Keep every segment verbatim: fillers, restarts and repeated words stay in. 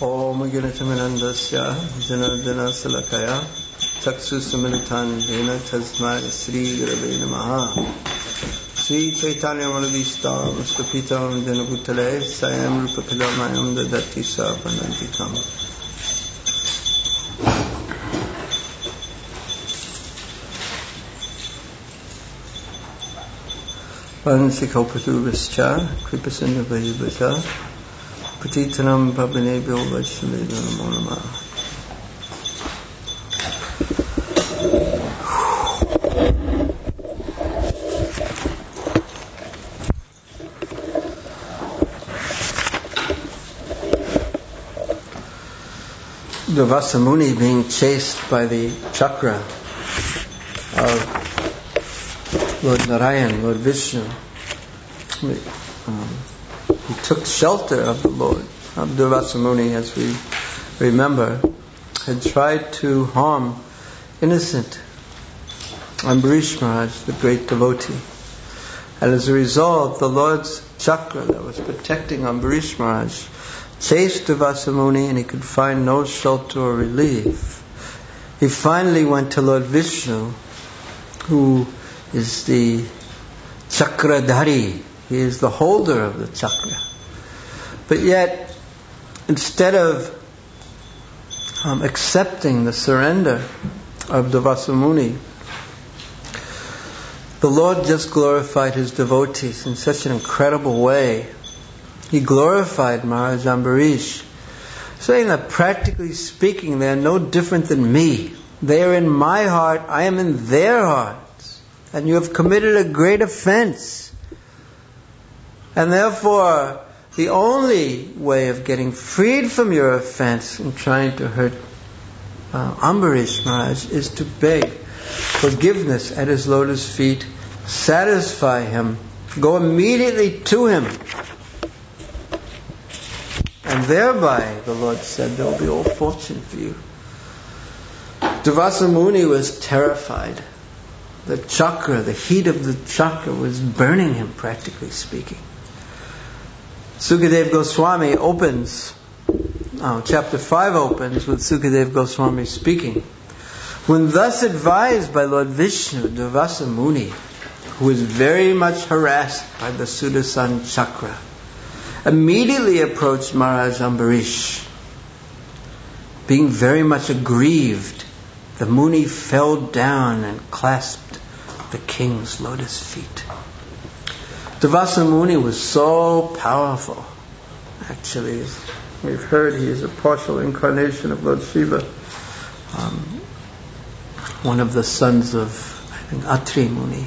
Om Gunatamanandasya Janardana Salakaya Chaksu Samilitan Dena Tasmai Sri Gurave Namaha Sri Chaitanya Malavishta Mustapitam Janabutale Sayam Rupakadamayam Dadati Sapanantikam. Vansikopatubhascha Kripasindhavayubhascha Patitanam Pavanebhyo Vaishnavebhyo Namo Namaha. Durvasa Muni being chased by the chakra of Lord Narayan, Lord Vishnu. Um, He took shelter of the Lord. Durvasa Muni, as we remember, had tried to harm innocent Ambarish Maharaj, the great devotee. And as a result, the Lord's chakra that was protecting Ambarish Maharaj chased Durvasa Muni, and he could find no shelter or relief. He finally went to Lord Vishnu, who is the Chakradhari. He is the holder of the chakra. But yet, instead of um, accepting the surrender of Durvasa Muni, the Lord just glorified His devotees in such an incredible way. He glorified Maharaj Ambarish, saying that practically speaking, they are no different than me. They are in my heart, I am in their hearts. And you have committed a great offense. And therefore, the only way of getting freed from your offense in trying to hurt uh, Ambarish Maharaj is to beg forgiveness at his lotus feet, satisfy him, go immediately to him. And thereby, the Lord said, there will be all fortune for you. Durvasa Muni was terrified. The chakra, the heat of the chakra was burning him, practically speaking. Sukadeva Goswami opens, oh, chapter five opens with Sukadeva Goswami speaking. When thus advised by Lord Vishnu, Durvasa Muni, who was very much harassed by the Sudarshan chakra, immediately approached Maharaj Ambarish. Being very much aggrieved, the Muni fell down and clasped the king's lotus feet. Durvasa Muni was so powerful. Actually, we've heard he is a partial incarnation of Lord Shiva. Um, one of the sons of, I think, Atri Muni.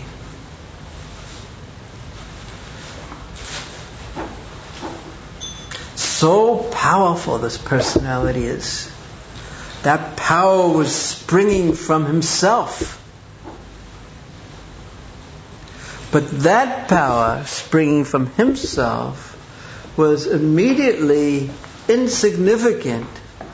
So powerful this personality is. That power was springing from himself. But that power springing from himself was immediately insignificant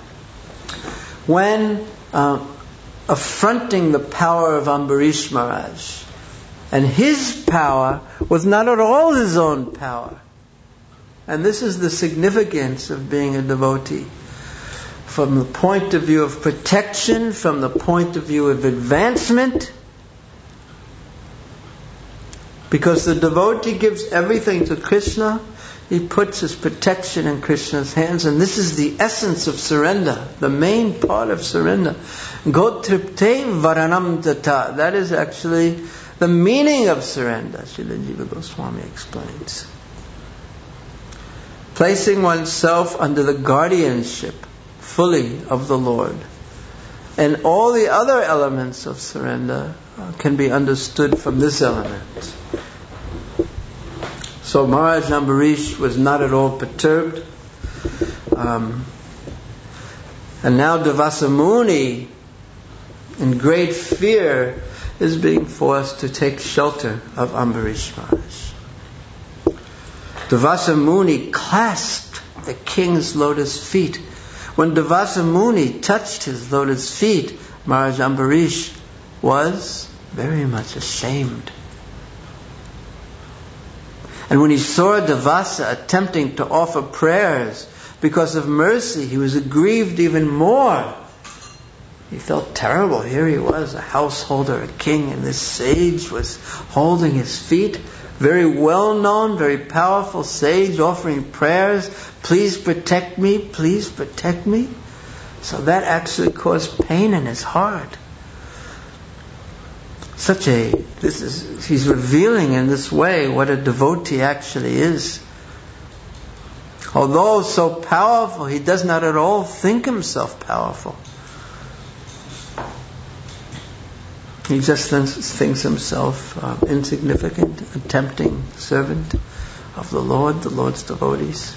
when uh, affronting the power of Ambarish Maharaj. And his power was not at all his own power. And this is the significance of being a devotee. From the point of view of protection, from the point of view of advancement, because the devotee gives everything to Krishna, he puts his protection in Krishna's hands, and this is the essence of surrender, the main part of surrender. Gotripte varanam tata. That is actually the meaning of surrender, Srila Jiva Goswami explains. Placing oneself under the guardianship fully of the Lord. And all the other elements of surrender can be understood from this element. So Maharaj Ambarish was not at all perturbed. Um, and now Durvasa Muni, in great fear, is being forced to take shelter of Ambarish Maharaj. Durvasa Muni clasped the king's lotus feet. When Durvasa Muni touched his lotus feet, Maharaj Ambarish was very much ashamed. And when he saw Durvasa attempting to offer prayers because of mercy, he was aggrieved even more. He felt terrible. Here he was, a householder, a king, and this sage was holding his feet. Very well known, very powerful sage offering prayers. Please protect me, please protect me. So that actually caused pain in his heart. Such a, this is, he's revealing in this way what a devotee actually is. Although so powerful, he does not at all think himself powerful. He just thinks himself uh, insignificant, a tempting servant of the Lord, the Lord's devotees.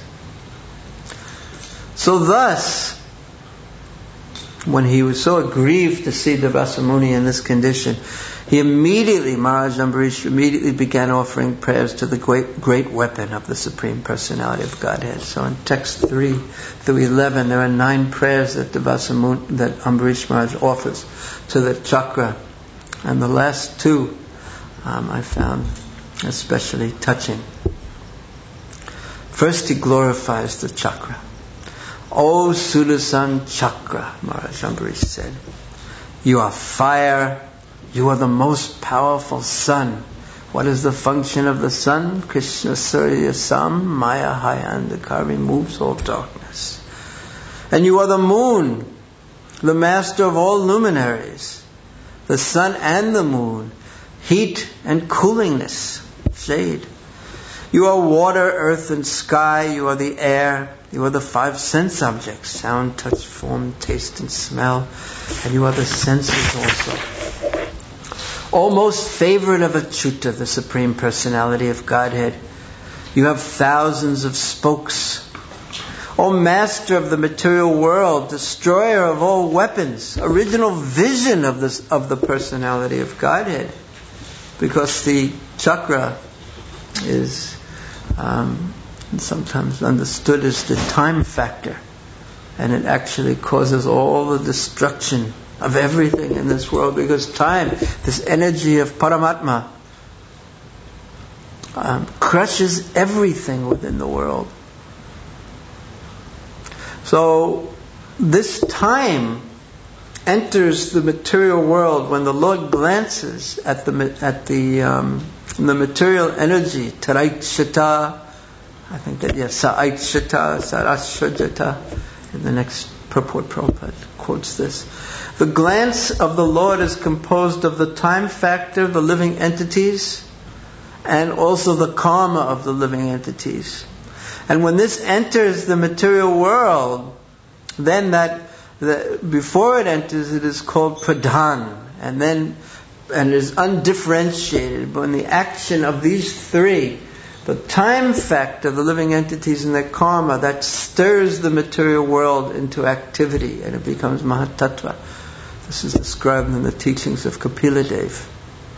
So thus, when he was so aggrieved to see Durvasa Muni in this condition, he immediately, Maharaj Ambarish immediately began offering prayers to the great, great weapon of the Supreme Personality of Godhead. So in text three through eleven, there are nine prayers that Durvasa Muni, that Ambarish Maharaj offers to the chakra. And the last two um, I found especially touching. First, he glorifies the chakra. O Sudarshan Chakra, Maharaj Ambarish said, you are fire, you are the most powerful sun. What is the function of the sun? Krishna Surya Sam, Maya Hayandakar, removes all darkness. And you are the moon, the master of all luminaries. The sun and the moon, heat and coolingness, shade. You are water, earth and sky. You are the air. You are the five sense objects, sound, touch, form, taste and smell. And you are the senses also. O most favorite of Achyuta, the Supreme Personality of Godhead, you have thousands of spokes. O Master of the material world, destroyer of all weapons, original vision of this of the personality of Godhead, because the chakra is um, sometimes understood as the time factor, and it actually causes all the destruction of everything in this world, because time, this energy of Paramatma, um, crushes everything within the world. So this time enters the material world when the Lord glances at the at the um, the material energy, Taraikshata, I think that yes, Saikshata, Sarashrajata. In the next purport, Prabhupada quotes this. The glance of the Lord is composed of the time factor, the living entities, and also the karma of the living entities. And when this enters the material world, then that, the, before it enters, it is called pradhan, and then, and is undifferentiated. But in the action of these three, the time factor, the living entities and their karma, that stirs the material world into activity, and it becomes Mahatattva. This is described in the teachings of Kapila Dev.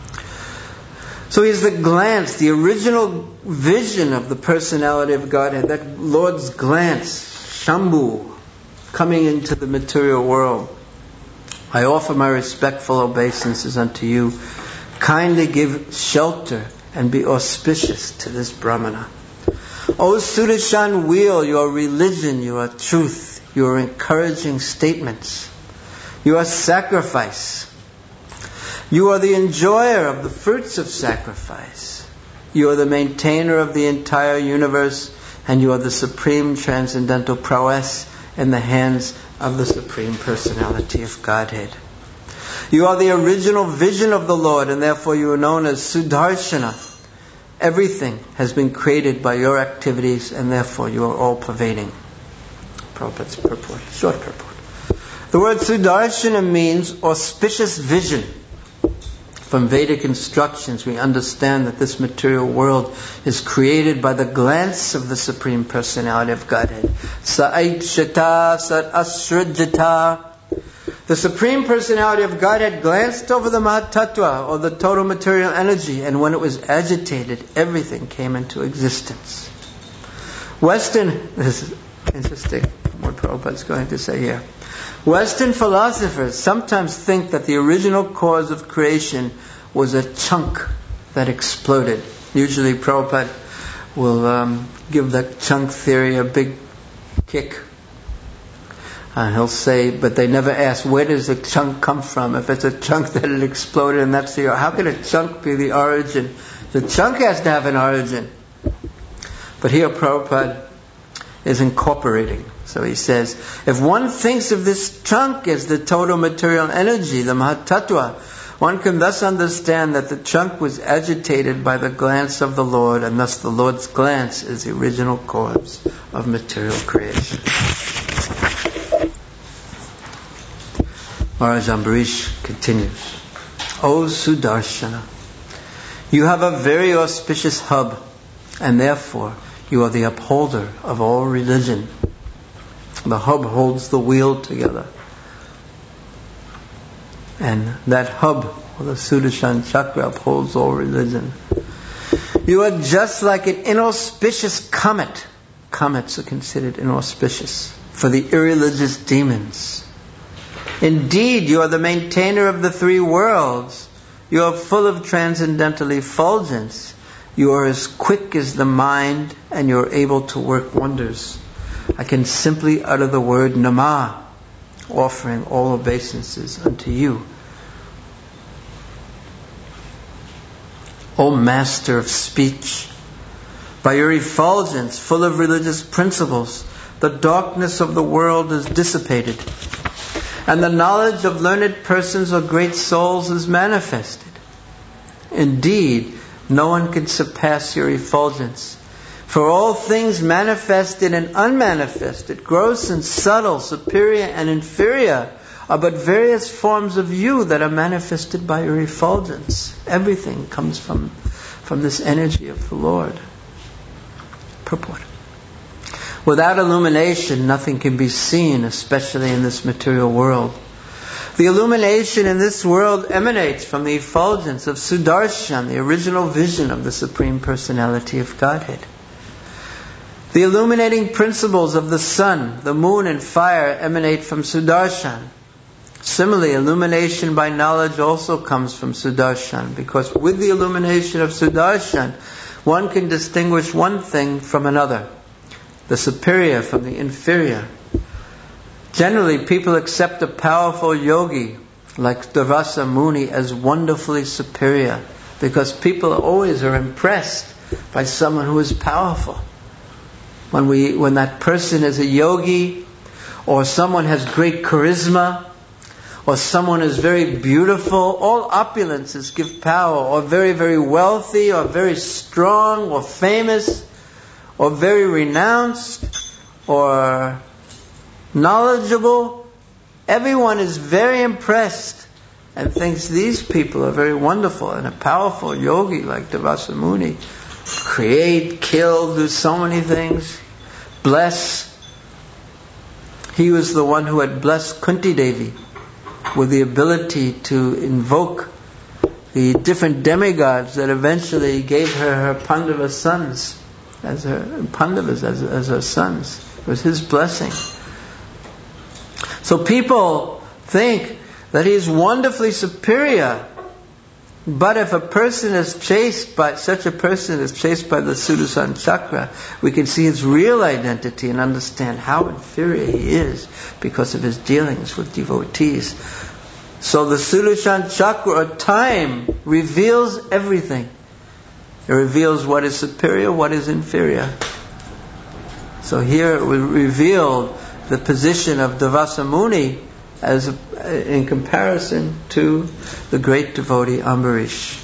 So he's the glance, the original vision of the personality of Godhead, that Lord's glance, Shambhu, coming into the material world. I offer my respectful obeisances unto you. Kindly give shelter and be auspicious to this Brahmana. O Sudarshan wheel, your religion, your truth, your encouraging statements. You are sacrifice. You are the enjoyer of the fruits of sacrifice. You are the maintainer of the entire universe, and you are the supreme transcendental prowess in the hands of the Supreme Personality of Godhead. You are the original vision of the Lord, and therefore you are known as Sudarshana. Everything has been created by your activities, and therefore you are all-pervading. Prabhupada's purport, short purport. The word Sudarshana means auspicious vision. From Vedic instructions, we understand that this material world is created by the glance of the Supreme Personality of Godhead. Saikshata sat ashrajata. The Supreme Personality of Godhead glanced over the Mahatattva, or the total material energy, and when it was agitated, everything came into existence. Western, this is interesting what Prabhupada is going to say here. Western philosophers sometimes think that the original cause of creation was a chunk that exploded. Usually Prabhupada will um, give that chunk theory a big kick. Uh, he'll say, but they never ask, where does the chunk come from? If it's a chunk that it exploded and that's the, how can a chunk be the origin? The chunk has to have an origin. But here Prabhupada is incorporating. So he says, if one thinks of this chunk as the total material energy, the Mahatattva, one can thus understand that the chunk was agitated by the glance of the Lord, and thus the Lord's glance is the original cause of material creation. Maharaj Ambarish continues, O Sudarshana, you have a very auspicious hub, and therefore you are the upholder of all religion. The hub holds the wheel together. And that hub, or the Sudarshan Chakra, upholds all religion. You are just like an inauspicious comet. Comets are considered inauspicious for the irreligious demons. Indeed, you are the maintainer of the three worlds. You are full of transcendental effulgence. You are as quick as the mind, and you are able to work wonders. I can simply utter the word Namah, offering all obeisances unto you. O Master of Speech, by your effulgence, full of religious principles, the darkness of the world is dissipated, and the knowledge of learned persons or great souls is manifested. Indeed, no one can surpass your effulgence. For all things manifested and unmanifested, gross and subtle, superior and inferior, are but various forms of you that are manifested by your effulgence. Everything comes from, from this energy of the Lord. Purport. Without illumination, nothing can be seen, especially in this material world. The illumination in this world emanates from the effulgence of Sudarshan, the original vision of the Supreme Personality of Godhead. The illuminating principles of the sun, the moon and fire emanate from Sudarshan. Similarly, illumination by knowledge also comes from Sudarshan, because with the illumination of Sudarshan, one can distinguish one thing from another, the superior from the inferior. Generally, people accept a powerful yogi like Durvasa Muni as wonderfully superior, because people always are impressed by someone who is powerful. When we, when that person is a yogi, or someone has great charisma, or someone is very beautiful, all opulences give power, or very, very wealthy, or very strong, or famous, or very renounced, or knowledgeable. Everyone is very impressed and thinks these people are very wonderful, and a powerful yogi like Durvasa Muni create, kill, do so many things, bless. He was the one who had blessed Kunti Devi with the ability to invoke the different demigods that eventually gave her her Pandava sons, as her Pandavas as, as her sons. It was his blessing. So people think that he is wonderfully superior. But if a person is chased by, such a person is chased by the Sudarshan Chakra, we can see his real identity and understand how inferior he is because of his dealings with devotees. So the Sudarshan Chakra, or time, reveals everything. It reveals what is superior, what is inferior. So here we revealed the position of Durvasa Muni as a, in comparison to the great devotee Ambarish.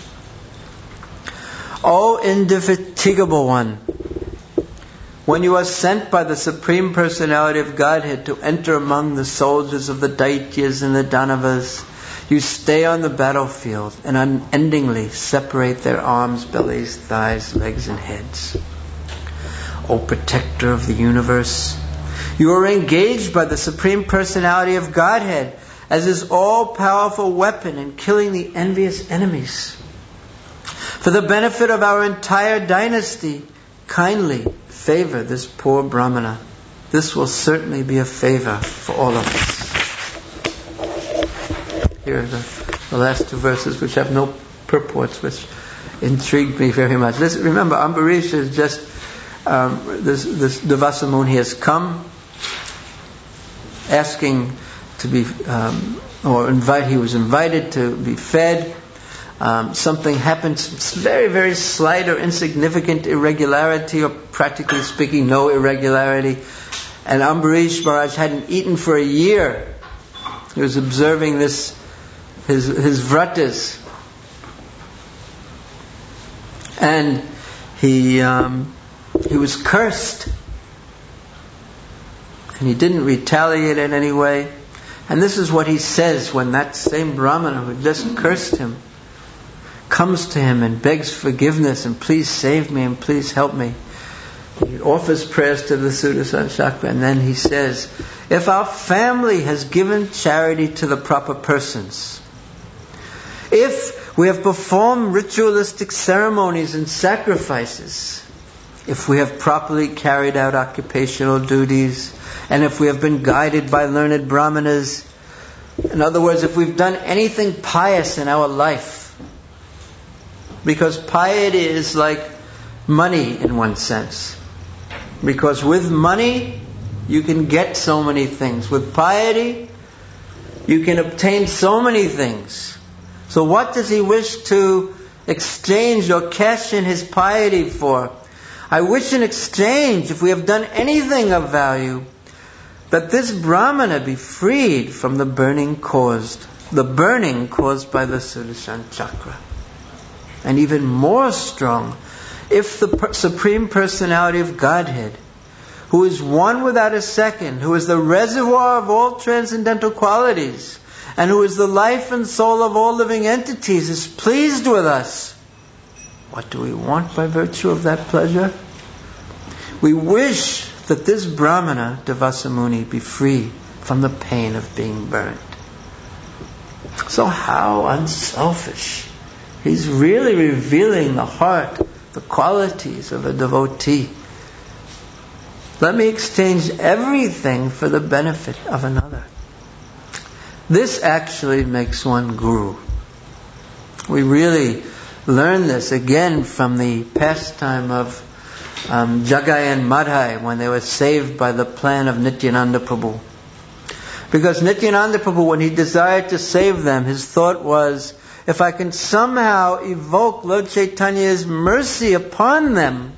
O indefatigable one, when you are sent by the Supreme Personality of Godhead to enter among the soldiers of the Daityas and the Danavas, you stay on the battlefield and unendingly separate their arms, bellies, thighs, legs, and heads. O protector of the universe, you are engaged by the Supreme Personality of Godhead as his all-powerful weapon in killing the envious enemies. For the benefit of our entire dynasty, kindly favor this poor Brahmana. This will certainly be a favor for all of us. Here are the, the last two verses, which have no purports, which intrigued me very much. Listen, remember, Ambarish is just, um, this, this Durvasa Muni has come asking to be, um, or invite, he was invited to be fed. Um, something happened, very, very slight or insignificant irregularity, or practically speaking, no irregularity. And Ambarish Maharaj hadn't eaten for a year. He was observing this, his his vratas, and he um, he was cursed, and he didn't retaliate in any way. And this is what he says when that same Brahmana who just cursed him comes to him and begs forgiveness and please save me and please help me. He offers prayers to the Sudarsana Chakra, and then he says, if our family has given charity to the proper persons, if we have performed ritualistic ceremonies and sacrifices, if we have properly carried out occupational duties, and if we have been guided by learned brahmanas, in other words, if we've done anything pious in our life, because piety is like money in one sense. Because with money, you can get so many things. With piety, you can obtain so many things. So what does he wish to exchange or cash in his piety for? I wish in exchange, if we have done anything of value, that this Brahmana be freed from the burning caused, the burning caused by the Sudarsana Chakra. And even more strong, if the per- Supreme Personality of Godhead, who is one without a second, who is the reservoir of all transcendental qualities, and who is the life and soul of all living entities, is pleased with us, what do we want by virtue of that pleasure? We wish that this Brahmana, Durvasa Muni, be free from the pain of being burned. So how unselfish. He's really revealing the heart, the qualities of a devotee. Let me exchange everything for the benefit of another. This actually makes one guru. We really learn this again from the pastime of um, Jagai and Madhai when they were saved by the plan of Nityananda Prabhu. Because Nityananda Prabhu, when he desired to save them, his thought was, if I can somehow evoke Lord Chaitanya's mercy upon them,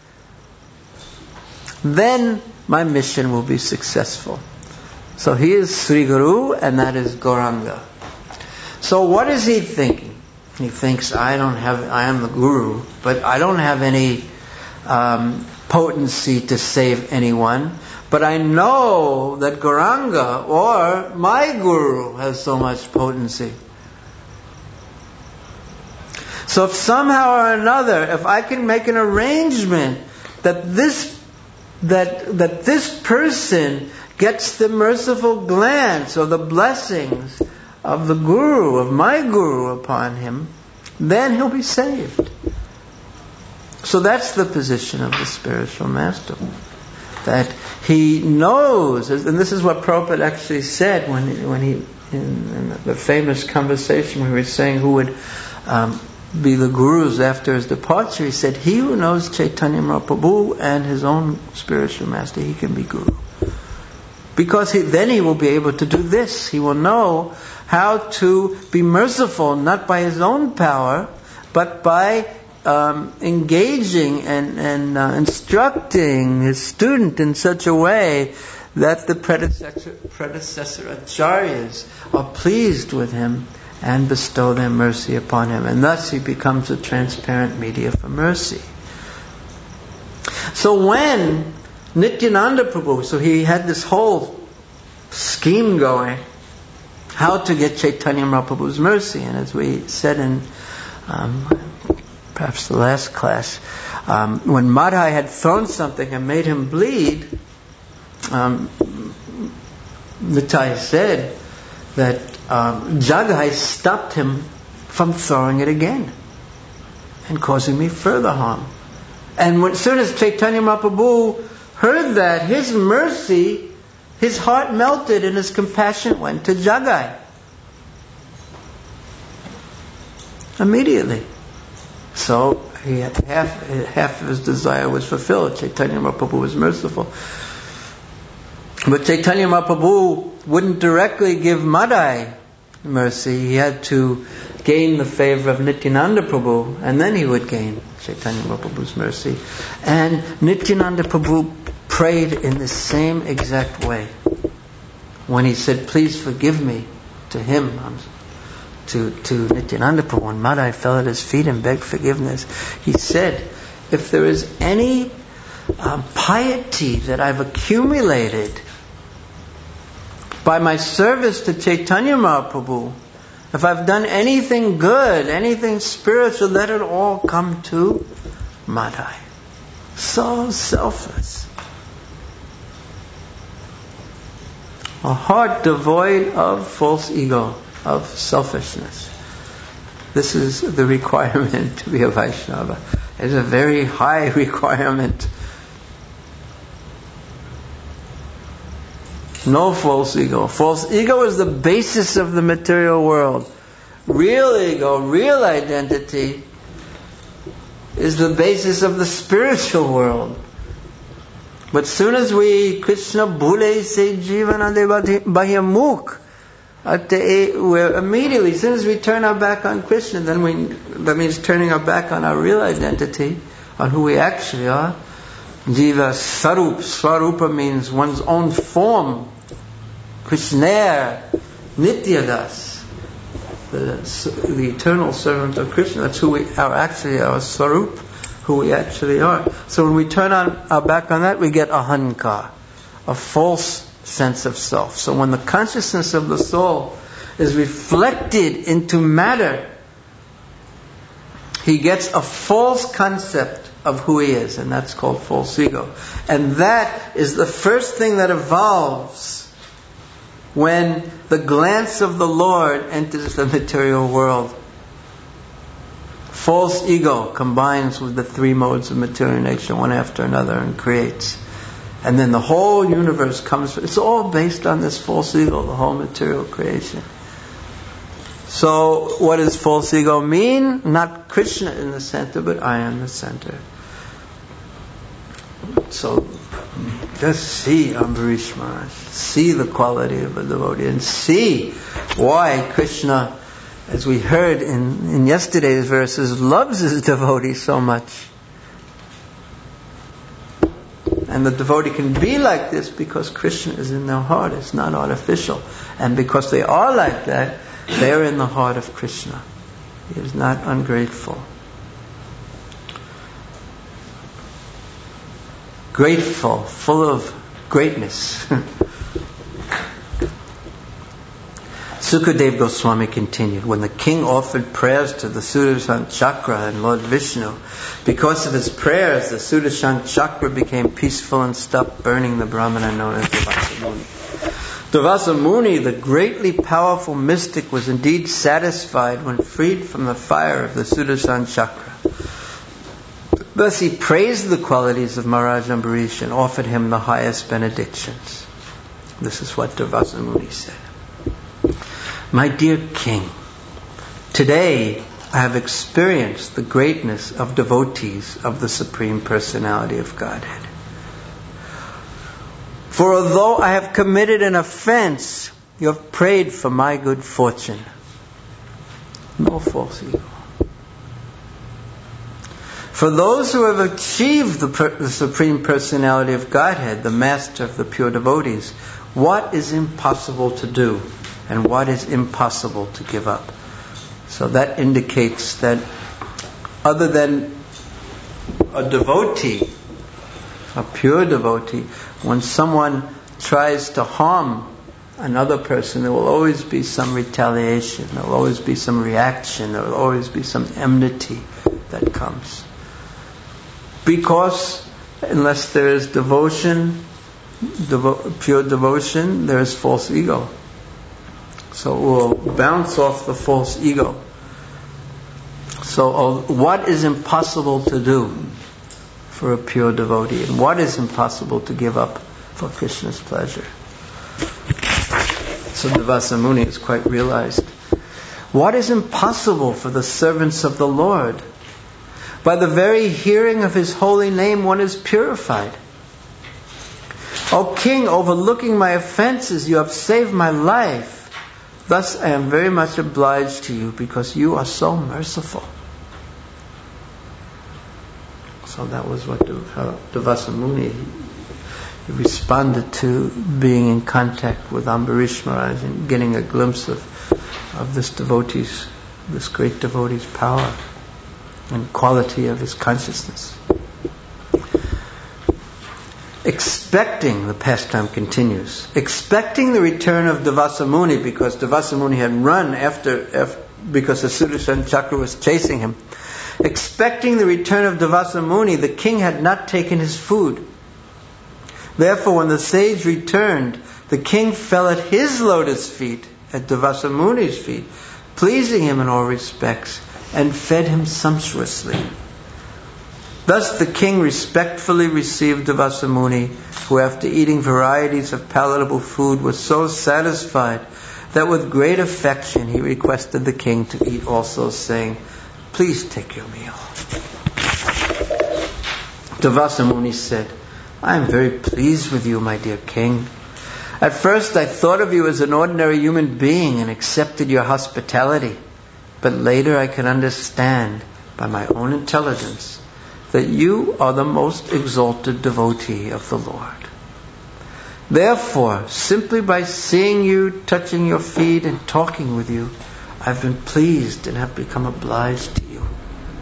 then my mission will be successful. So he is Sri Guru, and that is Gauranga. So what is he thinking? He thinks, I don't have, I am the Guru, but I don't have any um, potency to save anyone. But I know that Gauranga, or my Guru, has so much potency. So if somehow or another, if I can make an arrangement that this that that this person gets the merciful glance or the blessings of the Guru, of my Guru upon him, then he'll be saved. So that's the position of the spiritual master. That he knows, and this is what Prabhupada actually said when when he in, in the famous conversation we were saying who would um, be the gurus after his departure. He said, he who knows Chaitanya Mahaprabhu and his own spiritual master, he can be guru. Because he, then he will be able to do this. He will know how to be merciful, not by his own power, but by um, engaging and, and uh, instructing his student in such a way that the predecessor, predecessor acharyas are pleased with him and bestow their mercy upon him. And thus he becomes a transparent media for mercy. So when Nityananda Prabhu, so he had this whole scheme going, how to get Chaitanya Mahaprabhu's mercy. And as we said in um, perhaps the last class, um, when Madhai had thrown something and made him bleed, um, Nitai said that um, Jagai stopped him from throwing it again and causing me further harm. And when, as soon as Chaitanya Mahaprabhu heard that, his mercy, his heart melted and his compassion went to Jagai. Immediately. So he had half, half of his desire was fulfilled. Chaitanya Mahaprabhu was merciful. But Chaitanya Mahaprabhu wouldn't directly give Madai mercy. He had to gain the favor of Nityananda Prabhu, and then he would gain Chaitanya Mahaprabhu's mercy. And Nityananda Prabhu prayed in the same exact way. When he said, "Please forgive me," to him, to, to Nityananda Prabhu, when Madai fell at his feet and begged forgiveness, he said, "If there is any uh, piety that I've accumulated by my service to Chaitanya Mahaprabhu, if I've done anything good, anything spiritual, let it all come to Madai." So selfless. A heart devoid of false ego, of selfishness. This is the requirement to be a Vaishnava. It's a very high requirement. No false ego. False ego is the basis of the material world. Real ego, real identity, is the basis of the spiritual world. But soon as we, Krishna bhule se jivana de bahyamukh, we're immediately, as soon as we turn our back on Krishna, then we, that means turning our back on our real identity, on who we actually are. Jiva Sarup. Swarupa means one's own form. Krishna, Nityadas, the, the eternal servant of Krishna. That's who we are actually, our Swarup, who we actually are. So when we turn on our back on that, we get ahankar, a false sense of self. So when the consciousness of the soul is reflected into matter, he gets a false concept of who he is, and that's called false ego. And that is the first thing that evolves when the glance of the Lord enters the material world. False ego combines with the three modes of material nature, one after another, and creates. And then the whole universe comes. It's all based on this false ego, the whole material creation. So what does false ego mean? Not Krishna in the center, but I am the center. So just see Ambarish Maharaj, see the quality of a devotee, and see why Krishna, as we heard in, in yesterday's verses, loves his devotee so much. And the devotee can be like this because Krishna is in their heart. It's not artificial. And because they are like that, they are in the heart of Krishna. He is not ungrateful. Grateful, full of greatness. Sukadev Goswami continued, when the king offered prayers to the Sudarshan Chakra and Lord Vishnu, because of his prayers, the Sudarshan Chakra became peaceful and stopped burning the Brahmana known as Durvasa Muni. Durvasa Muni, the greatly powerful mystic, was indeed satisfied when freed from the fire of the Sudarshan Chakra. Thus he praised the qualities of Maharaj Ambarish and offered him the highest benedictions. This is what Durvasa Muni said. My dear king, today I have experienced the greatness of devotees of the Supreme Personality of Godhead. For although I have committed an offense, you have prayed for my good fortune. No false ego. For those who have achieved the, per- the Supreme Personality of Godhead, the Master of the pure devotees, what is impossible to do and what is impossible to give up? So that indicates that other than a devotee, a pure devotee, when someone tries to harm another person, there will always be some retaliation, there will always be some reaction, there will always be some enmity that comes. Because unless there is devotion, devo- pure devotion, there is false ego. So it will bounce off the false ego. So uh, what is impossible to do for a pure devotee? And what is impossible to give up for Krishna's pleasure? So Durvasa Muni is quite realized. What is impossible for the servants of the Lord? By the very hearing of His holy name, one is purified. O king, overlooking my offenses, you have saved my life. Thus I am very much obliged to you because you are so merciful. So that was what Durvasa Muni, he responded to being in contact with Ambarish Maharaj and getting a glimpse of, of this devotee's, this great devotee's power and quality of his consciousness. Expecting, the pastime continues, expecting the return of Durvasa Muni, because Durvasa Muni had run after, after because the Sudarshan Chakra was chasing him. Expecting the return of Durvasa Muni, the king had not taken his food. Therefore, when the sage returned, the king fell at his lotus feet, at Durvasa Muni's feet, pleasing him in all respects, and fed him sumptuously. Thus the king respectfully received Durvasa Muni, who after eating varieties of palatable food was so satisfied that with great affection he requested the king to eat also, saying, "Please take your meal." Durvasa Muni said, "I am very pleased with you, my dear king. At first I thought of you as an ordinary human being and accepted your hospitality, but later I could understand by my own intelligence that you are the most exalted devotee of the Lord. Therefore, simply by seeing you, touching your feet and talking with you, I've been pleased and have become obliged to you."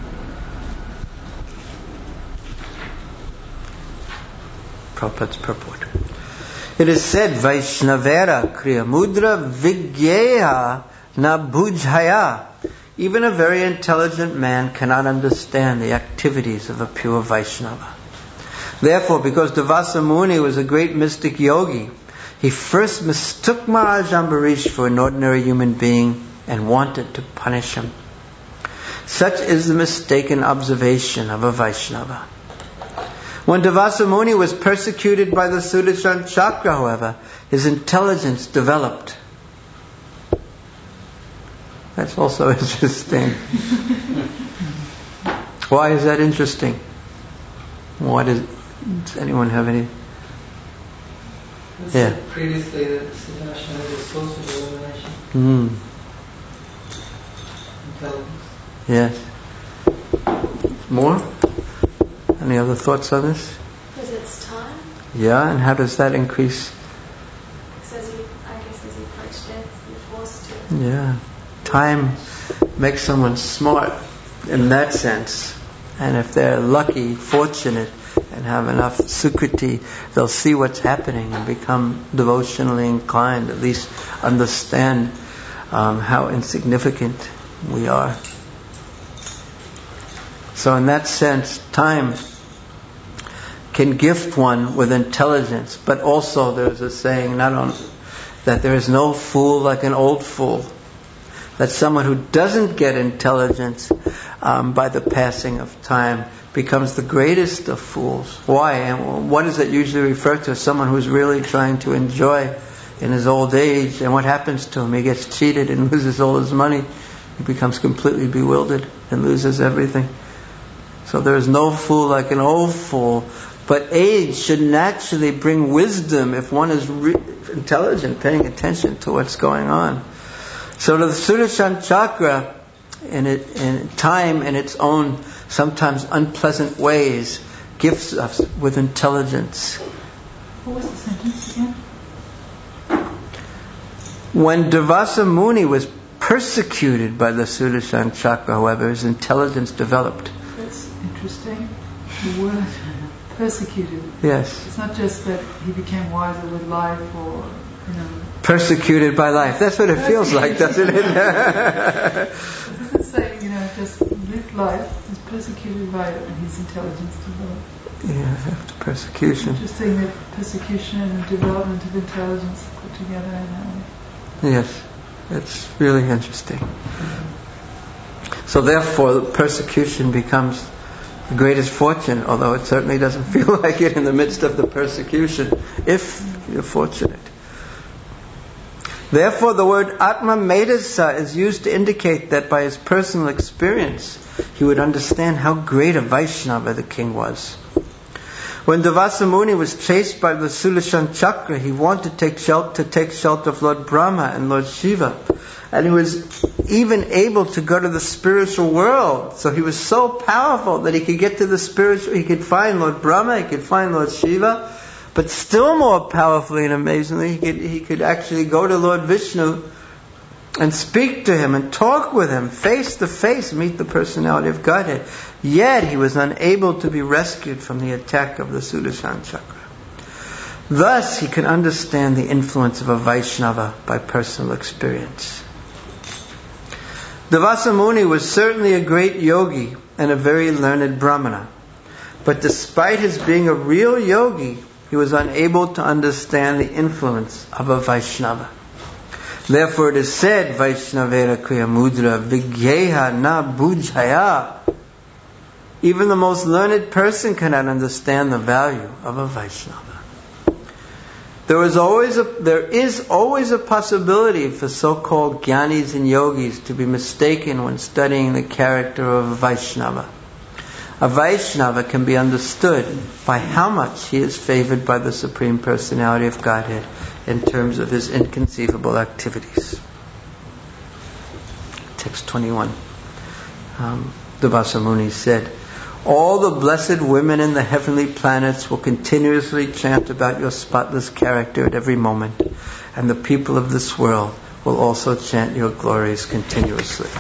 Prabhupada's purport. It is said, Vaishnavera kriya mudra vigyeha na bujhaya. Even a very intelligent man cannot understand the activities of a pure Vaishnava. Therefore, because Durvasa Muni was a great mystic yogi, he first mistook Maharaj Ambarish for an ordinary human being and wanted to punish him. Such is the mistaken observation of a Vaishnava. When Durvasa Muni was persecuted by the Sudarshan Chakra, however, his intelligence developed. That's also interesting. Why is that interesting? What is? Does anyone have any? It's Yeah. Previously, that Sudarshan is a source of illumination. Mm. Intelligence. Yes. More? Any other thoughts on this? Because it's time. Yeah, and how does that increase? Because as you, I guess as you approach death, you're forced to. Yeah. Time makes someone smart in that sense. And if they're lucky, fortunate, and have enough sukriti, they'll see what's happening and become devotionally inclined, at least understand um, how insignificant we are. So in that sense, time can gift one with intelligence, but also there's a saying not only that there is no fool like an old fool, that someone who doesn't get intelligence um, by the passing of time becomes the greatest of fools. Why? And what does it usually refer to? Someone who's really trying to enjoy in his old age, and what happens to him? He gets cheated and loses all his money. He becomes completely bewildered and loses everything. So there is no fool like an old fool. But age should naturally bring wisdom if one is re- intelligent, paying attention to what's going on. So the Sudarshan Chakra, in, it, in time in its own sometimes unpleasant ways, gifts us with intelligence. What was the sentence again? When Durvasa Muni was persecuted by the Sudarshan Chakra, however, his intelligence developed. That's interesting. The word persecuted. Yes. It's not just that he became wiser with life or, you know... Persecuted by life. That's what it feels like, doesn't it? It doesn't say, you know, just lived life. He's persecuted by it and his intelligence developed. Yeah, after persecution. Interesting that persecution and development of intelligence are put together in that way. Yes, it's really interesting. So therefore, the persecution becomes the greatest fortune, although it certainly doesn't feel like it in the midst of the persecution, if you're fortunate. Therefore, the word Atma Medasa is used to indicate that by his personal experience, he would understand how great a Vaishnava the king was. When Durvasa Muni was chased by the Sudarshan Chakra, he wanted to take shelter, to take shelter of Lord Brahma and Lord Shiva. And he was even able to go to the spiritual world. So he was so powerful that he could get to the spiritual, he could find Lord Brahma, he could find Lord Shiva. But still more powerfully and amazingly, he could, he could actually go to Lord Vishnu and speak to him and talk with him face to face, meet the personality of Godhead. Yet he was unable to be rescued from the attack of the Sudarshan Chakra. Thus he can understand the influence of a Vaishnava by personal experience. Durvasa Muni was certainly a great yogi and a very learned Brahmana. But despite his being a real yogi, he was unable to understand the influence of a Vaishnava. Therefore it is said, Vaishnavera kriya mudra vigyeha na bujhaya. Even the most learned person cannot understand the value of a Vaishnava. There is always a, there is always a possibility for so-called jnanis and yogis to be mistaken when studying the character of a Vaishnava. A Vaishnava can be understood by how much he is favored by the Supreme Personality of Godhead in terms of his inconceivable activities. Text twenty-one. Um, Durvasa Muni said, all the blessed women in the heavenly planets will continuously chant about your spotless character at every moment, and the people of this world will also chant your glories continuously.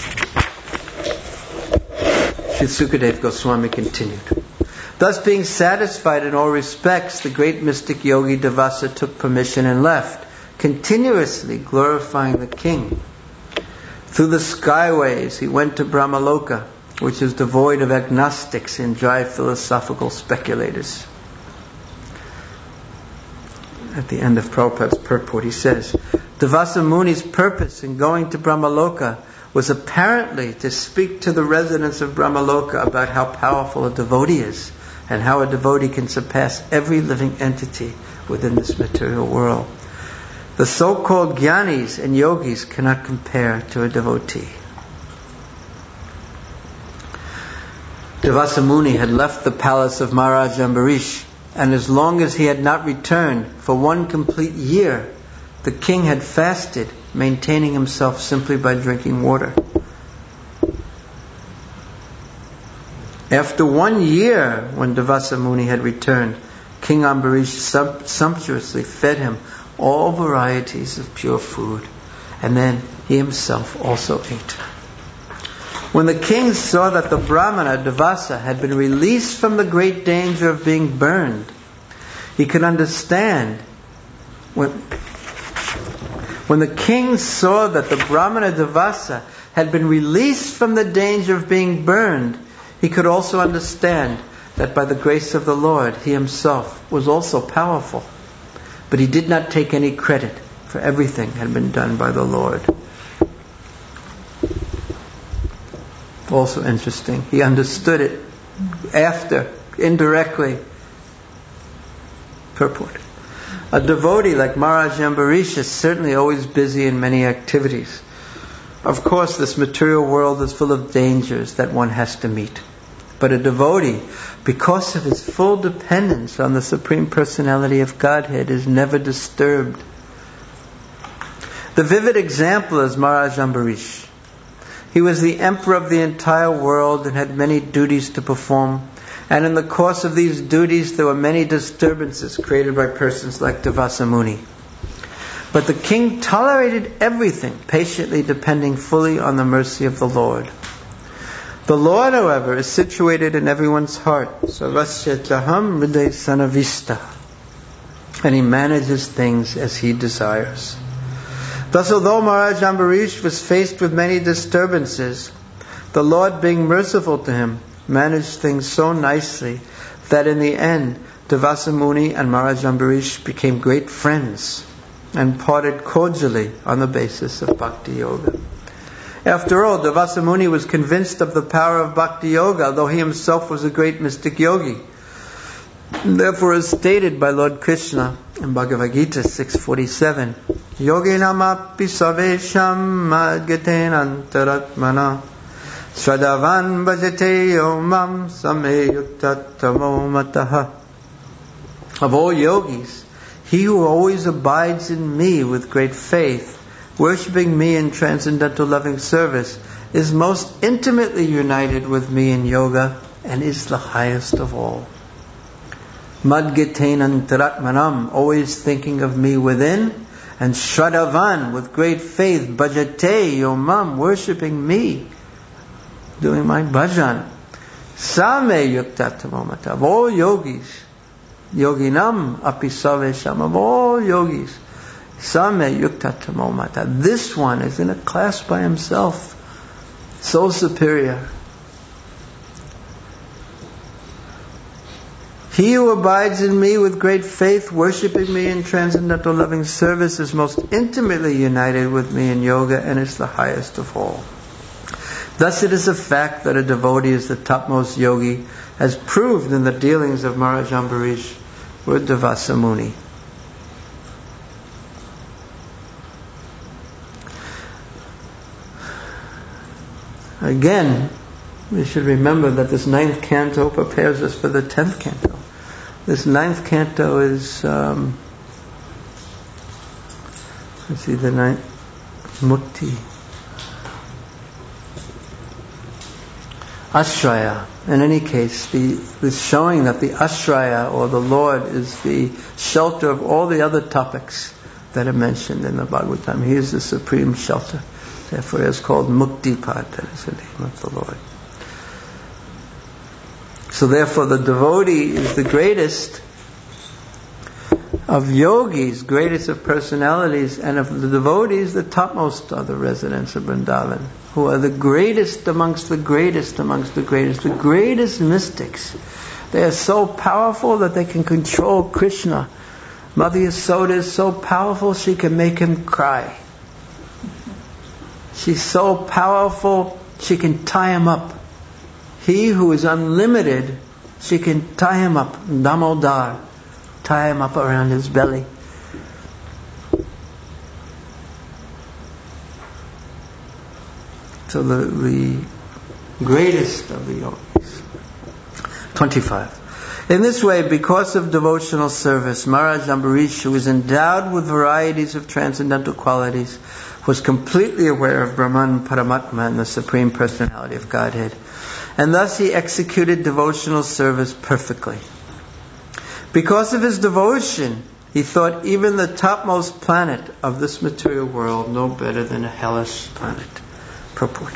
Sri Sukadeva Goswami continued. Thus being satisfied in all respects, the great mystic yogi Durvasa took permission and left, continuously glorifying the king. Through the skyways he went to Brahmaloka, which is devoid of agnostics and dry philosophical speculators. At the end of Prabhupada's purport he says, Durvasa Muni's purpose in going to Brahmaloka was apparently to speak to the residents of Brahmaloka about how powerful a devotee is, and how a devotee can surpass every living entity within this material world. The so-called jnanis and yogis cannot compare to a devotee. Durvasa Muni had left the palace of Maharaj Ambarish, and as long as he had not returned for one complete year, the king had fasted, maintaining himself simply by drinking water. After one year, when Durvasa Muni had returned, King Ambarish sumptuously fed him all varieties of pure food, and then he himself also ate. When the king saw that the Brahmana Durvasa had been released from the great danger of being burned, he could understand. When, when the king saw that the Brahmana Durvasa had been released from the danger of being burned, he could also understand that by the grace of the Lord, he himself was also powerful. But he did not take any credit, for everything had been done by the Lord. Also interesting, he understood it after, indirectly. Purport. A devotee like Maharaj Ambarish is certainly always busy in many activities. Of course, this material world is full of dangers that one has to meet. But a devotee, because of his full dependence on the Supreme Personality of Godhead, is never disturbed. The vivid example is Maharaj Ambarish. He was the emperor of the entire world and had many duties to perform. And in the course of these duties, there were many disturbances created by persons like Durvasa Muni. But the king tolerated everything, patiently depending fully on the mercy of the Lord. The Lord, however, is situated in everyone's heart. Sarvasya Chaham Hriday Sanavista. And he manages things as he desires. Thus, although Maharaj Ambarish was faced with many disturbances, the Lord, being merciful to him, managed things so nicely that in the end, Durvasa Muni and Maharaj Ambarish became great friends and parted cordially on the basis of Bhakti Yoga. After all, Durvasa Muni was convinced of the power of Bhakti Yoga, though he himself was a great mystic yogi. And therefore, as stated by Lord Krishna in Bhagavad Gita six forty-seven, Yoginam api savesham madgaten antaratmana Sradavan bhajate omam sameyuktatamo mataha of all yogis, he who always abides in me with great faith, worshipping me in transcendental loving service, is most intimately united with me in yoga and is the highest of all. Madgiten antaratmanam, always thinking of me within, and Shraddhavan, with great faith, bhajate yomam, worshipping me, doing my bhajan. Same yuktatamamata, of all yogis, yoginam apisave sham, of all yogis, same yuktatamamata. This one is in a class by himself, so superior. He who abides in me with great faith, worshipping me in transcendental loving service, is most intimately united with me in yoga and is the highest of all. Thus it is a fact that a devotee is the topmost yogi, as proved in the dealings of Maharaj Ambarish with Durvasa Muni. Again, we should remember that this ninth canto prepares us for the tenth canto. This ninth canto is, um, let's see, the ninth, Mukti. Ashraya. In any case, the, the showing that the Ashraya, or the Lord, is the shelter of all the other topics that are mentioned in the Bhagavatam. He is the supreme shelter. Therefore, it is called Muktipad. That is the name of the Lord. So therefore the devotee is the greatest of yogis, greatest of personalities, and of the devotees, the topmost are the residents of Vrindavan, who are the greatest amongst the greatest amongst the greatest, the greatest mystics. They are so powerful that they can control Krishna. Mother Yasoda is so powerful she can make him cry. She's so powerful she can tie him up. He who is unlimited, she can tie him up, Damodar, tie him up around his belly. So the, the greatest of the yogis. twenty-five. In this way, because of devotional service, Maharaj Ambarish, who is endowed with varieties of transcendental qualities, was completely aware of Brahman Paramatma and the Supreme Personality of Godhead. And thus he executed devotional service perfectly. Because of his devotion, he thought even the topmost planet of this material world no better than a hellish planet. Purport.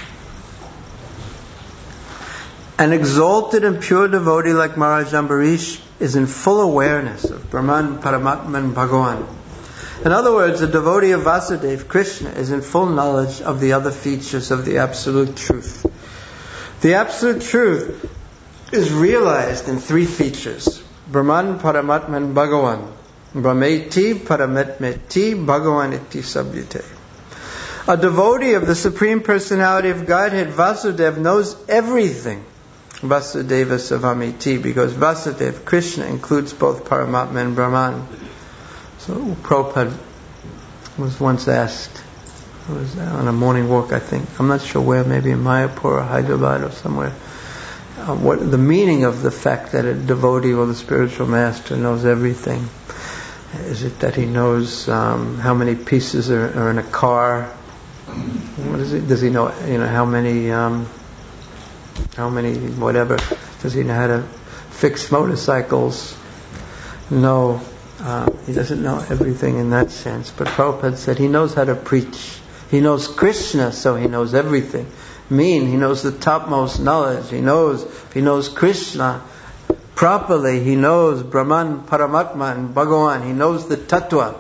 An exalted and pure devotee like Maharaj Ambarish is in full awareness of Brahman, Paramatma and Bhagavan. In other words, a devotee of Vasudeva, Krishna, is in full knowledge of the other features of the Absolute Truth. The Absolute Truth is realized in three features: Brahman, Paramatma and Bhagavan. Brahmeti, Paramatmeti, Bhagavan iti sabhyate. A devotee of the Supreme Personality of Godhead, Vasudeva, knows everything. Vasudeva Savamiti, because Vasudeva, Krishna, includes both Paramatma and Brahman. So Prabhupada was once asked, it was on a morning walk, I think, I'm not sure where, maybe in Mayapur or Hyderabad or somewhere, uh, what the meaning of the fact that a devotee or the spiritual master knows everything. Is it that he knows um, how many pieces are, are in a car? What is it? Does he know, you know, how many, um, how many, whatever? Does he know how to fix motorcycles? No. Uh, he doesn't know everything in that sense. But Prabhupada said he knows how to preach. He knows Krishna, so he knows everything. Mean, he knows the topmost knowledge. He knows, if he knows Krishna properly, he knows Brahman, Paramatma and Bhagavan. He knows the Tattva.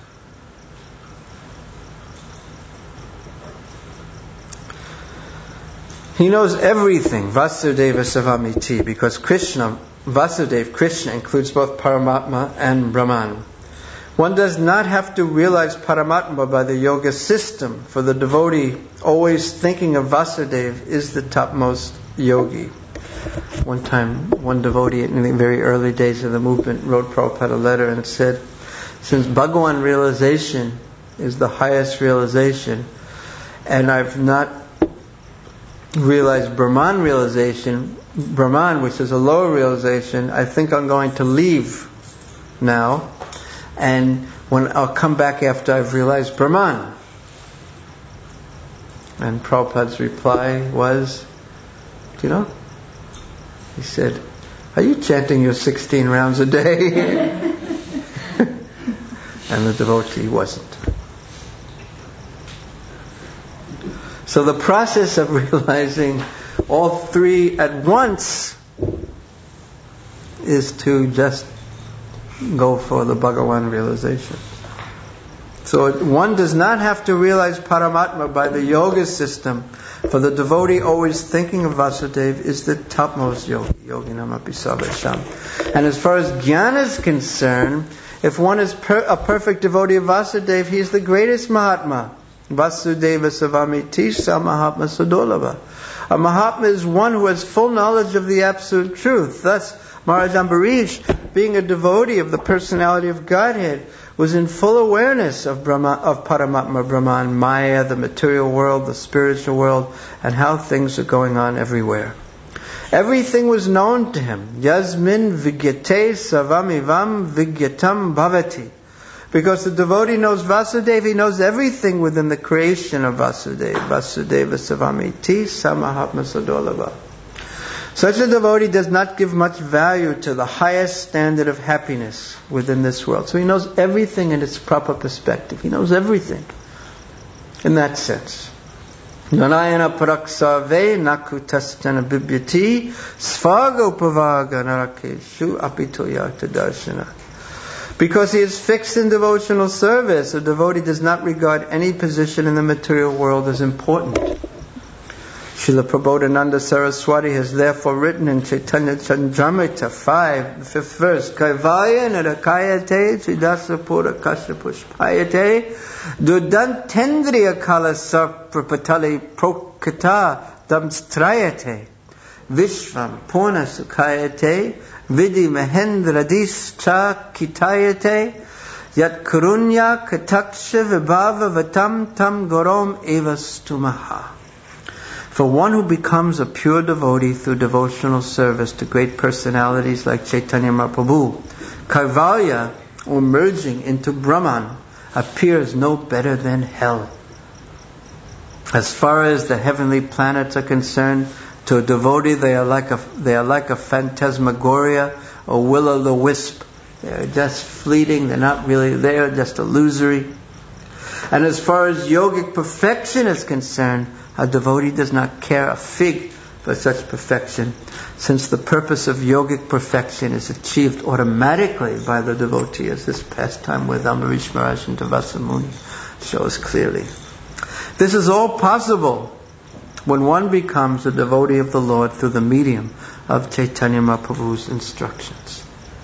He knows everything. Vasudeva Savamiti, because Krishna, Vasudeva, Krishna, includes both Paramatma and Brahman. One does not have to realize Paramatma by the yoga system, for the devotee always thinking of Vasudeva is the topmost yogi. One time, one devotee in the very early days of the movement wrote Prabhupada a letter and said, since Bhagavan realization is the highest realization, and I've not realized Brahman realization, Brahman, which is a lower realization, I think I'm going to leave now, and when I'll come back after I've realized Brahman. And Prabhupada's reply was, do you know? He said, are you chanting your sixteen rounds a day? And the devotee wasn't. So the process of realizing all three at once is to just go for the Bhagavan realization. So one does not have to realize Paramatma by the yoga system. For the devotee always thinking of Vasudeva is the topmost yogi, yoginam api sarvesham. And as far as jnana is concerned, if one is per, a perfect devotee of Vasudeva, he is the greatest Mahatma. Vasudeva savamiti sa Mahatma sadolava. A Mahatma is one who has full knowledge of the absolute truth. Thus, Maharaj Ambarish, being a devotee of the personality of Godhead, was in full awareness of Brahma, of Paramatma Brahman, Maya, the material world, the spiritual world, and how things are going on everywhere. Everything was known to him. Yasmin vigyate savamivam vigyatam bhavati. Because the devotee knows Vasudeva, he knows everything within the creation of Vasudeva. Vasudeva savamiti samahatma sadolava. Such a devotee does not give much value to the highest standard of happiness within this world. So he knows everything in its proper perspective. He knows everything in that sense. Nanayana paraksave nakutastana bibyati svagopavaga narakeshu apitoyata darshana. Because he is fixed in devotional service, a devotee does not regard any position in the material world as important. Srila Prabodhananda Saraswati has therefore written in Chaitanya Chandramrita five, the fifth verse, Kaivalya narakayate chidasa pura kashapushpayate dudantendriya kala sarprapatali prokata damstrayate vishvam purna sukhayate vidi mahendradis cha kitayate yat karunya kataksha vibhava vatam tam gorom evastumaha. For one who becomes a pure devotee through devotional service to great personalities like Chaitanya Mahaprabhu, Kaivalya, or merging into Brahman, appears no better than hell. As far as the heavenly planets are concerned, to a devotee they are like a they are like a phantasmagoria, a will-o'-the-wisp. They are just fleeting. They're not really there. Just illusory. And as far as yogic perfection is concerned, a devotee does not care a fig for such perfection, since the purpose of yogic perfection is achieved automatically by the devotee, as this pastime with Ambarish Maharaj and Devasa Muni shows clearly. This is all possible when one becomes a devotee of the Lord through the medium of Chaitanya Mahaprabhu's instructions.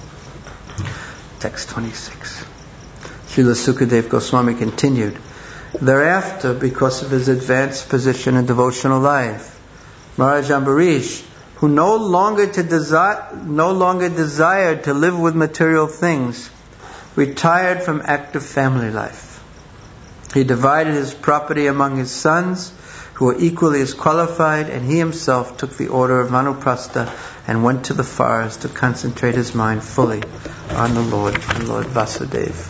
Text twenty-six. Srila Sukadeva Goswami continued, thereafter, because of his advanced position in devotional life, Maharaj Ambarish, who no longer to desire, no longer desired to live with material things, retired from active family life. He divided his property among his sons, who were equally as qualified, and he himself took the order of Vanaprastha and went to the forest to concentrate his mind fully on the Lord and Lord Vasudeva.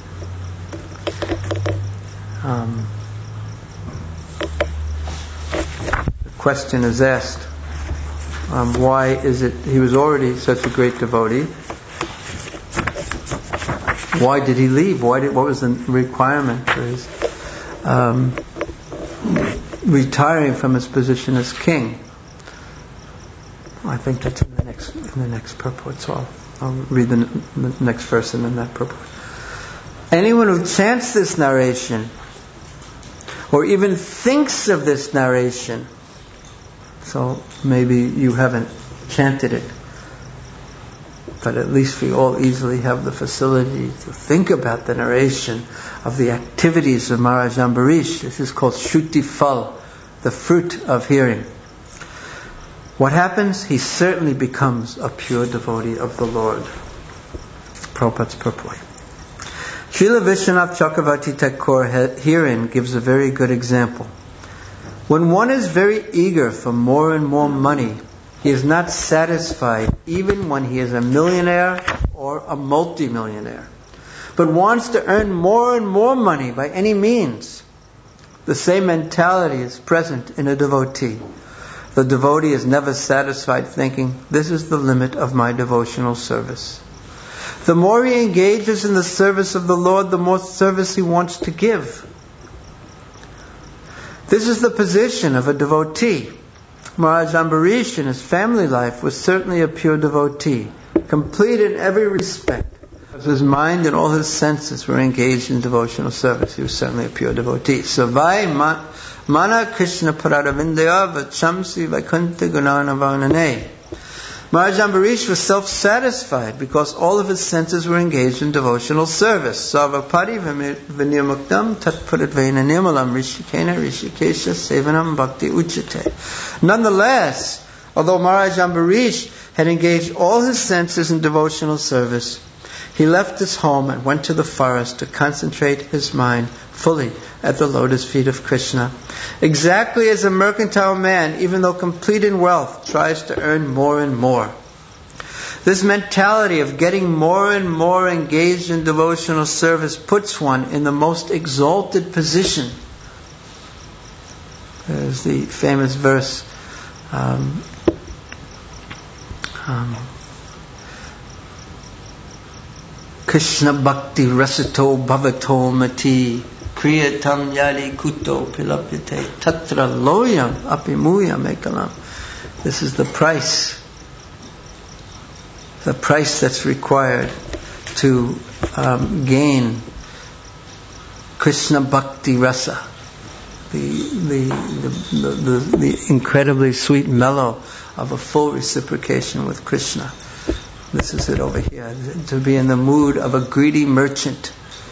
Um, the question is asked, um, why is it, he was already such a great devotee, why did he leave? Why did, what was the requirement for his um, retiring from his position as king? I think that's in the next in the next purport, so I'll, I'll read the, the next verse and then that purport. Anyone who chants this narration, or even thinks of this narration, so maybe you haven't chanted it, but at least we all easily have the facility to think about the narration of the activities of Maharaj Ambarish. This is called Shruti Phal, the fruit of hearing. What happens? He certainly becomes a pure devotee of the Lord. Prabhupada's purport. Srila Vishwanath Chakravarti Thakur herein gives a very good example. When one is very eager for more and more money, he is not satisfied even when he is a millionaire or or a multimillionaire, but wants to earn more and more money by any means. The same mentality is present in a devotee. The devotee is never satisfied thinking, this is the limit of my devotional service. The more he engages in the service of the Lord, the more service he wants to give. This is the position of a devotee. Maharaj Ambarish in his family life was certainly a pure devotee, complete in every respect. His mind and all his senses were engaged in devotional service. He was certainly a pure devotee. Savai mana Krishna paradavindaya vachamsi vaikunta gunana varnane. Maharaj Ambarish was self-satisfied because all of his senses were engaged in devotional service. Sarvapari vinirmuktam tatpuradvaina nirmalam rishikena rishikesha sevanam bhakti uchate. Nonetheless, although Maharaj Ambarish had engaged all his senses in devotional service, he left his home and went to the forest to concentrate his mind fully at the lotus feet of Krishna. Exactly as a mercantile man, even though complete in wealth, tries to earn more and more. This mentality of getting more and more engaged in devotional service puts one in the most exalted position. There's the famous verse, um, um, Krishna bhakti rasito bhavato mati kriyatam yali kuto pilapite tatra loyam apimuyam ekalam. This is the price, the price that's required to um, gain Krishna bhakti rasa, the the, the the the incredibly sweet mellow of a full reciprocation with Krishna. This is it over here. To be in the mood of a greedy merchant.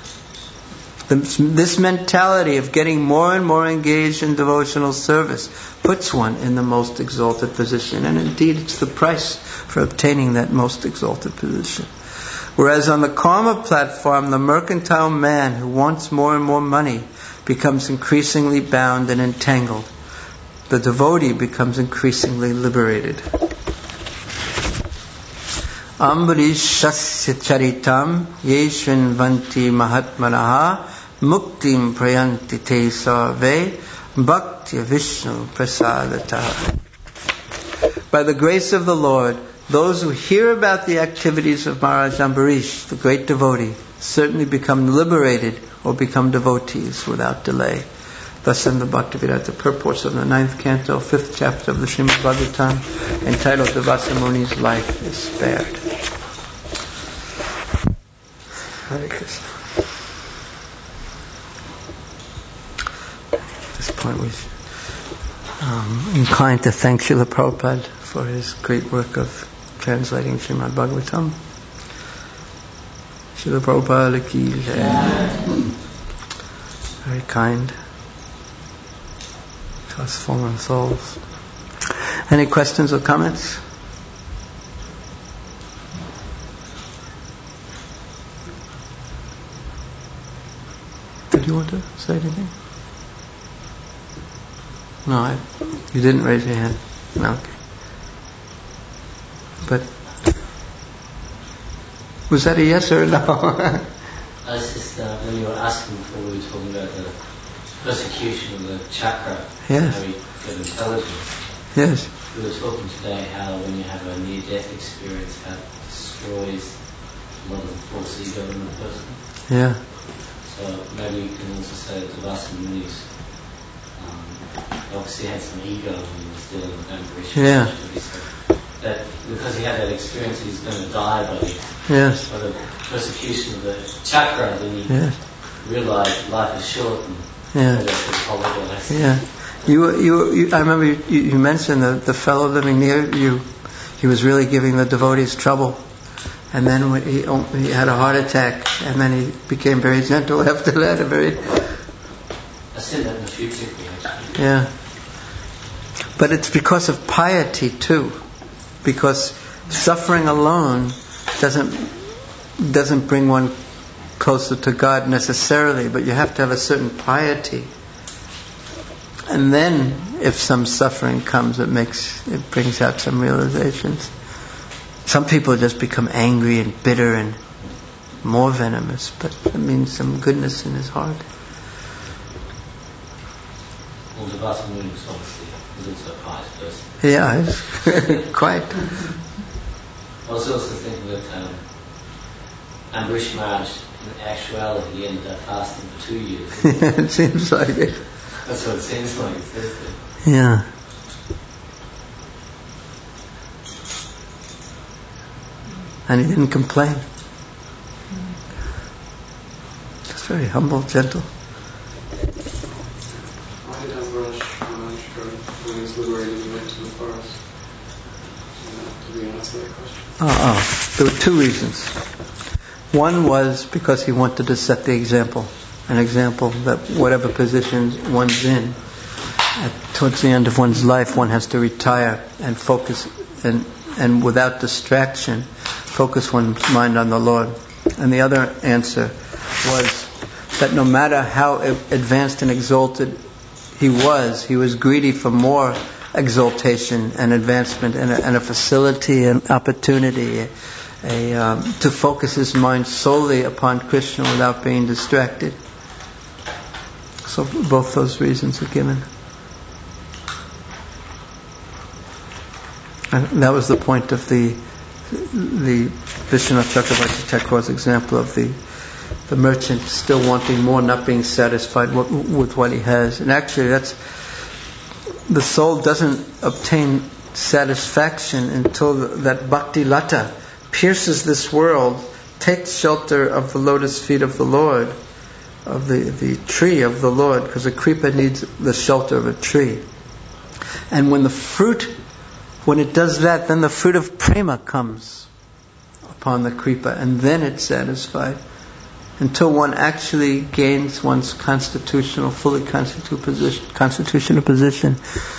This mentality of getting more and more engaged in devotional service puts one in the most exalted position. And indeed, it's the price for obtaining that most exalted position. Whereas on the karma platform, the mercantile man who wants more and more money becomes increasingly bound and entangled. The devotee becomes increasingly liberated. Ambarishasya charitam yeshvinvanti mahatmanaha muktim prayanti te sarve bhaktya vishnu prasadataha. By the grace of the Lord, those who hear about the activities of Maharaj Ambarish, the great devotee, certainly become liberated or become devotees without delay. Thus in the Bhaktivedanta purports of the ninth canto, fifth chapter of the Srimad Bhagavatam, entitled Durvasa Muni's life is spared. Hare Krishna. At this point we um, inclined to thank Srila Prabhupada for his great work of translating Srimad Bhagavatam. Srila Prabhupada ki jai. Very kind. Transforming souls. Any questions or comments? Did you want to say anything? No, I, you didn't raise your hand. No, okay. But was that a yes or a no? I was just uh, when you were asking before, we were talking about the persecution of the chakra, yes. How we get intelligence. Yes. We were talking today how when you have a near-death experience, how it destroys a lot of the false ego in the person. Yeah. So maybe you can also say that Durvasa Muni's um, obviously had some ego when he was dealing with Ambarish. Yeah. So that because he had that experience, he's going to die by the, yes. by the persecution of the chakra. Then he yes. realized life is short and yeah. that's yeah. You, you, you, I remember you, you mentioned the, the fellow living near you. He was really giving the devotees trouble, and then when he, he had a heart attack, and then he became very gentle after that. A very. I said that in the future. Actually. Yeah. But it's because of piety too, because suffering alone doesn't doesn't bring one closer to God necessarily, but you have to have a certain piety. And then, if some suffering comes, it makes it brings out some realizations. Some people just become angry and bitter and more venomous, but it means some goodness in his heart. Well, Devasa Muni was obviously was also a pious person. Yeah, it's quite. I was also thinking that um, Ambarish Maharaj, in actuality, he ended up fasting for two years. It seems like it. That's what it seems like. It says that. Yeah. And he didn't complain. Just very humble, gentle. Why did Ambarish Maharaj go when he was liberated and went to the forest? Did we answer that question? Oh, oh, there were two reasons. One was because he wanted to set the example, an example that whatever position one's in, at, towards the end of one's life, one has to retire and focus, and and without distraction, focus one's mind on the Lord. And the other answer was that no matter how advanced and exalted he was, he was greedy for more exaltation and advancement and a, and a facility and opportunity a, a, um, to focus his mind solely upon Krishna without being distracted. So both those reasons are given. And that was the point of the the Vishwanath Chakravarti Thakur's example of the the merchant still wanting more, not being satisfied with, with what he has. And actually, that's the soul doesn't obtain satisfaction until the, that bhakti lata pierces this world, takes shelter of the lotus feet of the Lord, of the, the tree of the Lord, because a kripa needs the shelter of a tree. And when the fruit, when it does that, then the fruit of prema comes upon the kripa, and then it's satisfied. Until one actually gains one's constitutional, fully constitutional position, constitutional position,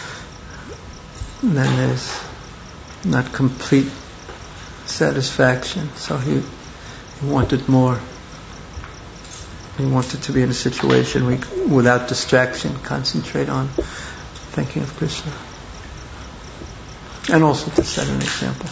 then there's not complete satisfaction. So he, he wanted more. He wanted to be in a situation we, without distraction, concentrate on thinking of Krishna. And also to set an example.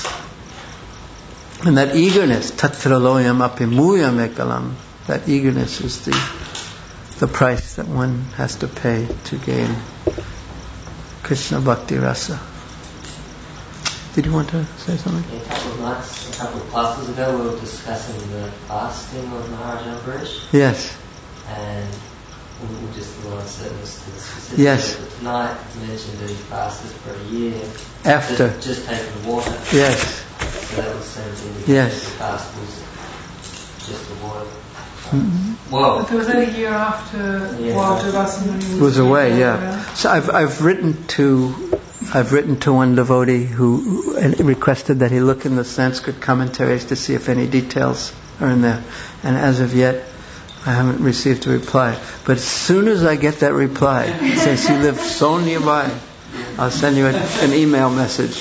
And that eagerness, tatra loyam api muyam ekalam, that eagerness is the the price that one has to pay to gain Krishna Bhakti Rasa. Did you want to say something? A couple of months, a couple of classes ago, we were discussing the fasting of Maharaj Ambarish. Yes. And we were just learned certain specifics. Yes. But tonight you mentioned that he fasted for a year. After. Just, just taking water. Yes. So that was seems to indicate Yes. that the fast was just the water. Mm-hmm. Well, But there was only a year after Yeah. while Devasa Muni was, Was away, away, yeah. So I've I've written to I've written to one devotee who requested that he look in the Sanskrit commentaries to see if any details are in there, and as of yet, I haven't received a reply. But as soon as I get that reply, since you live so nearby, I'll send you a, an email message.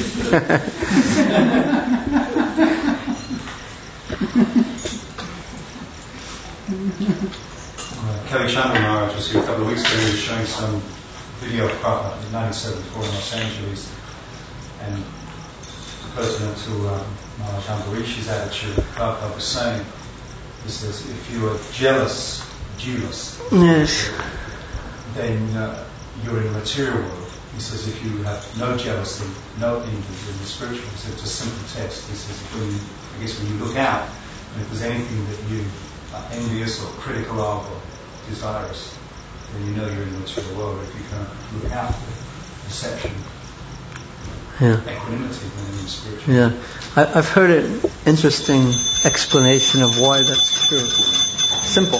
Kelly Chandra Maharaj was here a couple of weeks ago. He was showing some video of Prabhupada in nineteen seventy-four in Los Angeles, and pertinent to um, Maharaj Ambarishi's attitude, Prabhupada was saying, he says, if you are jealous, Jealous, yes, then uh, you're in the material world. He says, if you have no jealousy, no envy in the spiritual, he says, it's a simple test. He says, when you, I guess when you look out, and if there's anything that you are envious or critical of or desirous, then you know you're in the material world. If you can look out with perception, yeah, equanimity, then you're in the spiritual yeah. world. I, I've heard an interesting explanation of why that's true. Simple.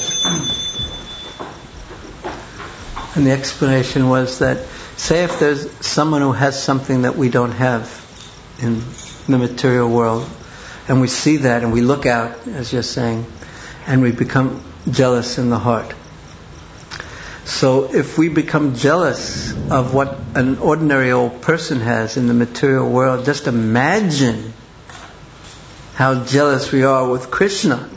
And the explanation was that, say if there's someone who has something that we don't have in the material world, and we see that and we look out, as you're saying, and we become jealous in the heart. So if we become jealous of what an ordinary old person has in the material world, just imagine how jealous we are with Krishna.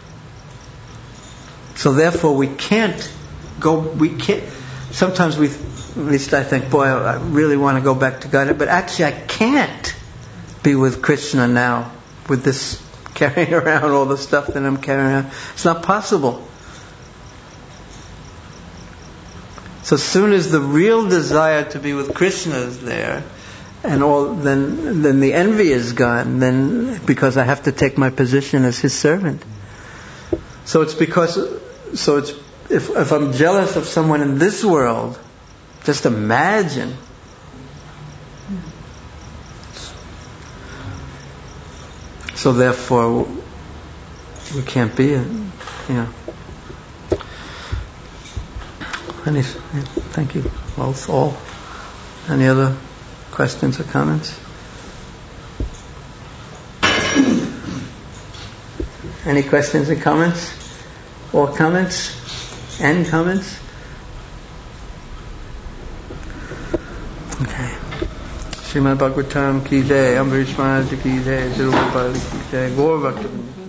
So therefore we can't go, we can't, sometimes we, at least I think, boy, I really want to go back to God, but actually I can't, be with Krishna now, with this carrying around all the stuff that I'm carrying around. It's not possible. So soon as the real desire to be with Krishna is there, and all, then then the envy is gone. Then because I have to take my position as his servant. So it's because so it's if if I'm jealous of someone in this world, just imagine. So therefore, we can't be it. Yeah. Any, thank you, both, all. Any other questions or comments? Any questions or comments? All comments? And comments? Okay. Srimad Bhagavatam ki jai, Ambarish Maharaj ki jai, Jiru Gopal ki jai, Gaur Bhakta.